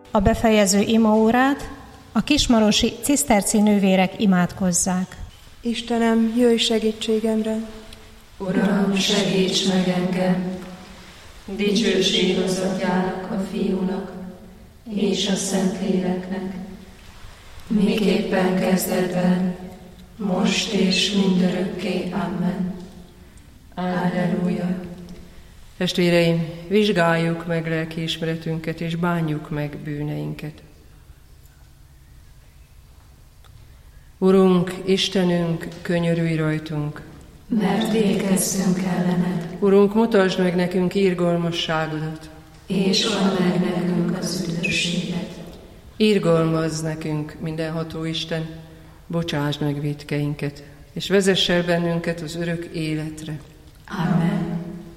a befejező imaórát a kismarosi ciszterci nővérek imádkozzák. Istenem, jöjj segítségemre! Uram, segíts meg engem! Dicsőség az Atyának, a Fiúnak és a Szentléleknek, miképpen kezdetben, most és mindörökké. Amen. Alleluja. Testvéreim, vizsgáljuk meg lelkiismeretünket, és bánjuk meg bűneinket. Urunk, Istenünk, könyörülj rajtunk, mert végezzünk ellened. Urunk, mutasd meg nekünk irgalmasságodat, és add meg nekünk az üdvösséget. Irgalmazz nekünk, mindenható Isten, bocsásd meg vétkeinket, és vezess el bennünket az örök életre. Amen.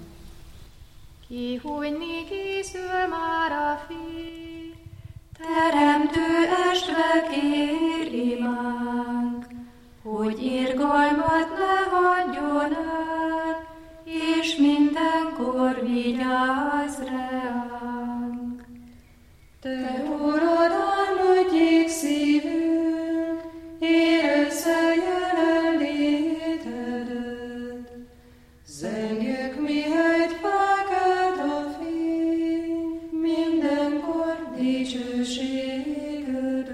Kihújni készül már a fény, Teremtő estve kér imánk, hogy irgalmat ne hagyjon el, és mindenkor vigyázz ránk. Te, Urad, álmodjék szívünk, érezze jelenlétedet. Zengjük mihelyt felkelt a fény, mindenkor dicsőségedet.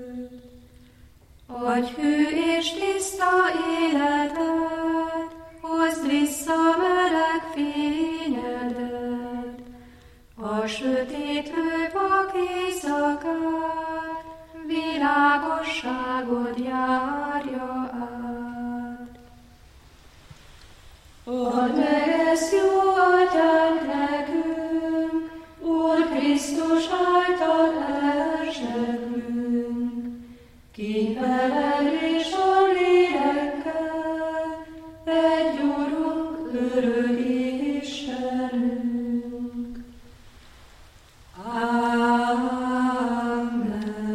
Adj hű és tiszta életet, hozd vissza meleg fényedet. A sötétlő vak éjszakát, világosságod járja át. Add meg ezt, jó Atyánk, nekünk, Úr Krisztus által elseggünk, ki veled és a lélekkel, egy Urunk, örök Istenünk. Amen.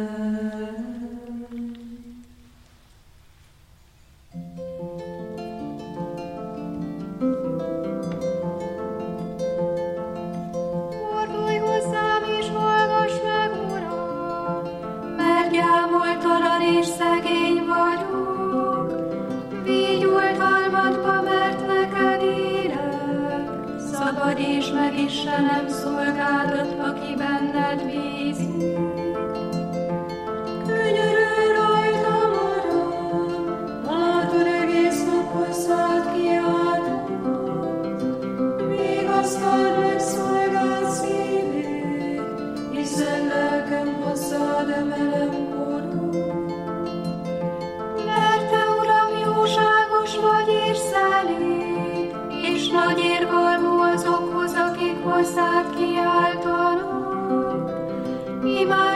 fordulj hozzám és hallgass meg, Uram, Mert gyámoltalan és szegény vagyok, vígy oltalmadba, mert neked élek. Szabadíts meg, Istenem, szolgádat, aki benned bízik. Könyörülj rajtam, Uram, látod, egész nap hozzád kiáltok. Vigasztald meg szolgád szívét, hiszen lelkem hozzád emelem kordon. Mert te, Uram, jóságos vagy és szelíd, és nagy irgalmú azokhoz, akik hozzád kiáltanak. Imádj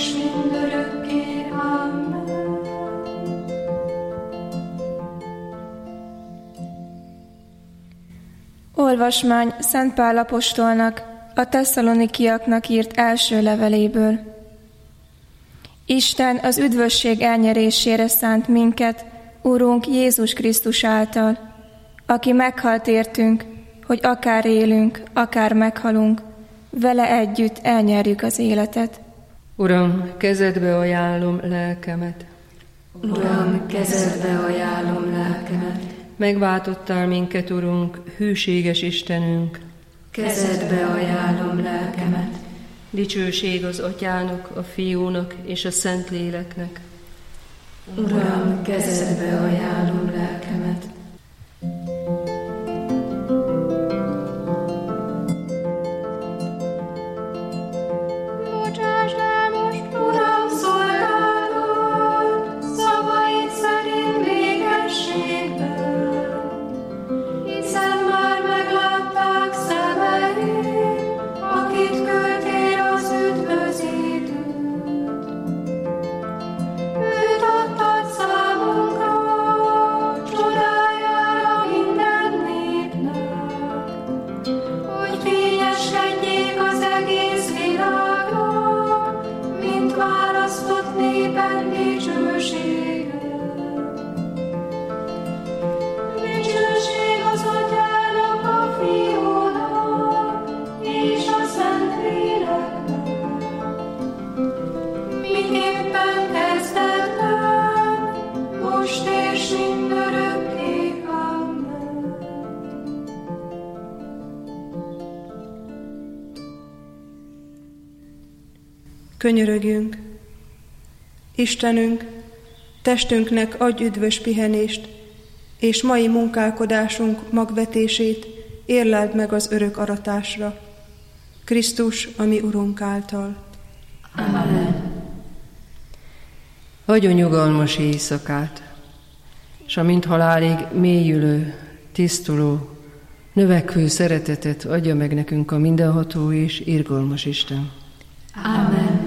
és mindörökké. Amen. Olvasmány Szent Pál apostolnak a Tesszalonikiaknak írt első leveléből. Isten az üdvösség elnyerésére szánt minket, Urunk Jézus Krisztus által, aki meghalt értünk, hogy akár élünk, akár meghalunk, vele együtt elnyerjük az életet. Uram, kezedbe ajánlom lelkemet. Uram, kezedbe ajánlom lelkemet. Megváltottál minket, Urunk, hűséges Istenünk. Kezedbe ajánlom lelkemet. Dicsőség az Atyának, a Fiúnak és a Szentléleknek. Uram, kezedbe ajánlom lelkemet. Bocsásd el most, Uram, szolgálod, szavaid szerint békességben, hiszen már meglátták szemeid, akit küldtél az üdvözítőt. Őt adtad számunkra, csodájára minden népnek, hogy fényeskedjék az egész világnak, mint választott népen dicsősége. Dicsőség az Atyának, a Fiúnak és a Szentléleknek, miképpen kezdetben, most és mindörökké. Amen. Könyörögjünk. Istenünk, testünknek adj üdvös pihenést, és mai munkálkodásunk magvetését érleld meg az örök aratásra. Krisztus, a mi Urunk által. Amen. Adjon nyugalmas éjszakát, s amint halálig mélyülő, tisztuló, növekvő szeretetet adja meg nekünk a mindenható és irgalmas Isten. Amen.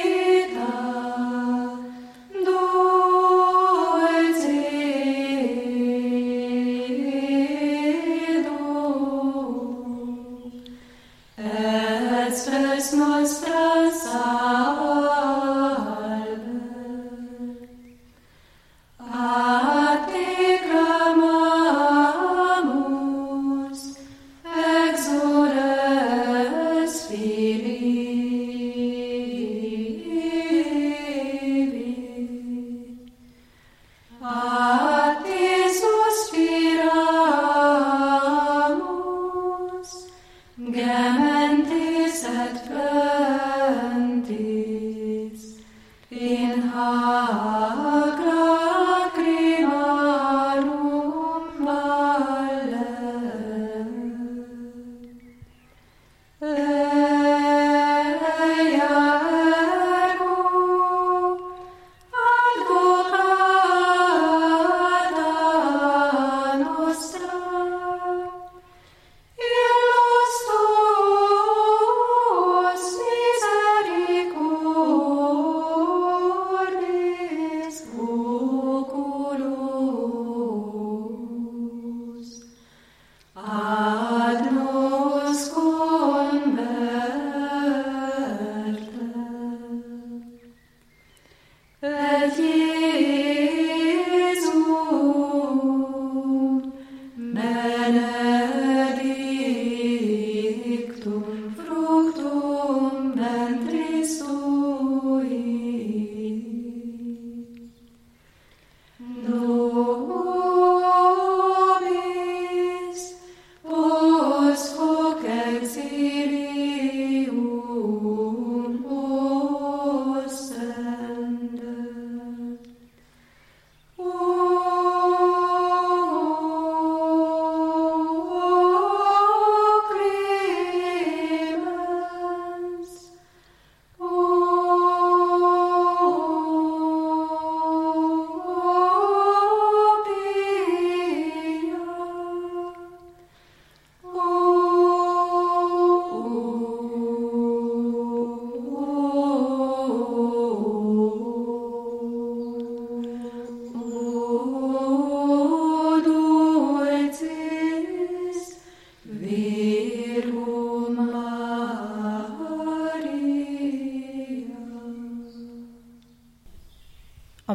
Dulce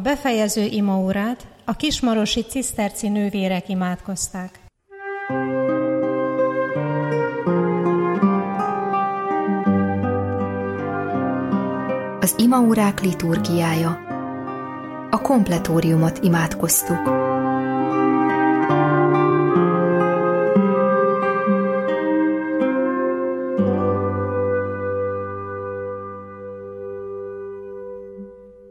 A befejező imaórát a kismarosi ciszterci nővérek imádkozták. Az imaórák liturgiája. A kompletóriumot imádkoztuk.